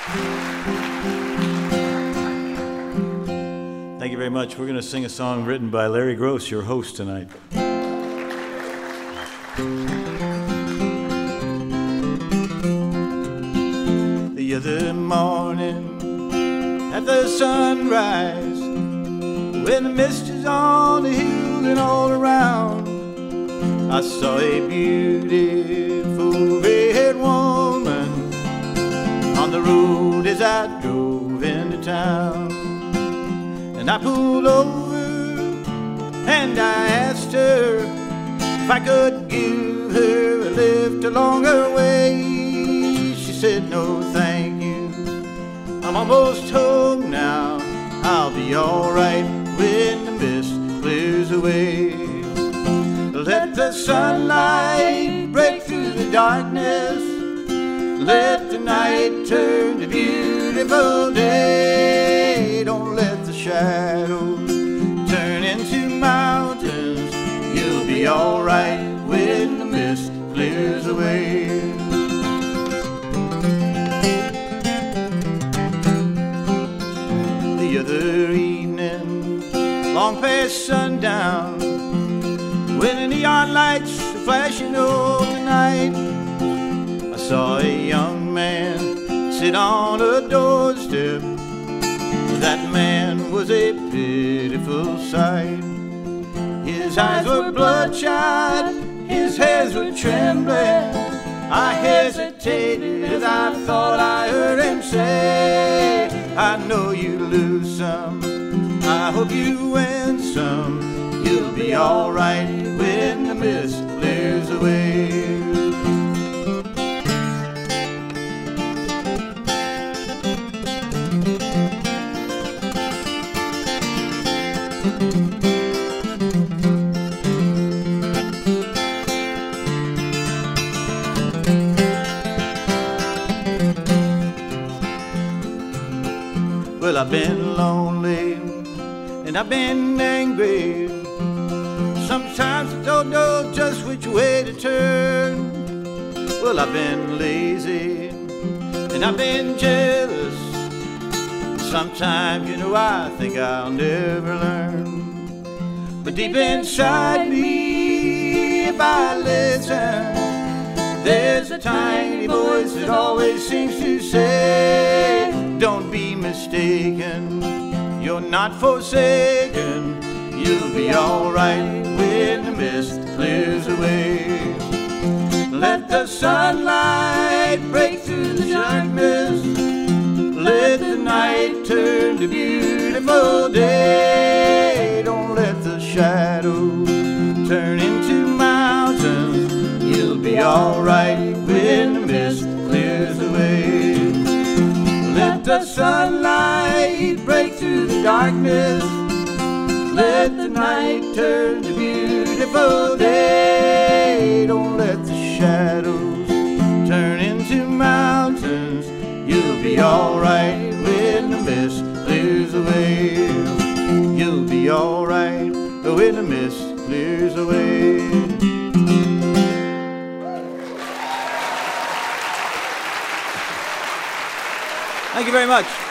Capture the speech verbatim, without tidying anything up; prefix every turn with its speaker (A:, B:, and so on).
A: Thank you very much. We're going to sing a song written by Larry Gross, your host tonight. The other morning at the sunrise, when the mist is on the hills and all around, I saw a beautiful red woman on the road as I drove into town. And I pulled over and I asked her if I could give her a lift along her way. She said, no thank you, I'm almost home now. I'll be alright when the mist clears away. Let the sunlight break through the darkness, let the night turn to beautiful day. Don't let the shadows turn into mountains. You'll be alright when the mist clears away. The other evening, long past sundown, when the neon lights were flashing over the night, I saw a young man sit on a doorstep. That man was a pitiful sight. His eyes were bloodshot, his hands were trembling. I hesitated as I thought I heard him say, I know you lose some, I hope you win some. You'll be alright when the mist clears away. Well, I've been lonely and I've been angry. Sometimes I don't know just which way to turn. Well, I've been lazy and I've been jealous. Sometimes, you know, I think I'll never learn. But deep inside me, if I listen, there's a tiny voice that always seems to say, don't be mistaken, you're not forsaken. You'll be alright when the mist clears away. Let the sunlight break through the darkness, let the night turn to beautiful day. Don't let the shadows turn into mountains. You'll be alright when the mist clears away. Let the sunlight break through the darkness, let the night turn to beautiful day. Don't let the shadows turn into mountains. You'll be alright when the mist clears away. You'll be alright when the mist clears away. Thank you very much.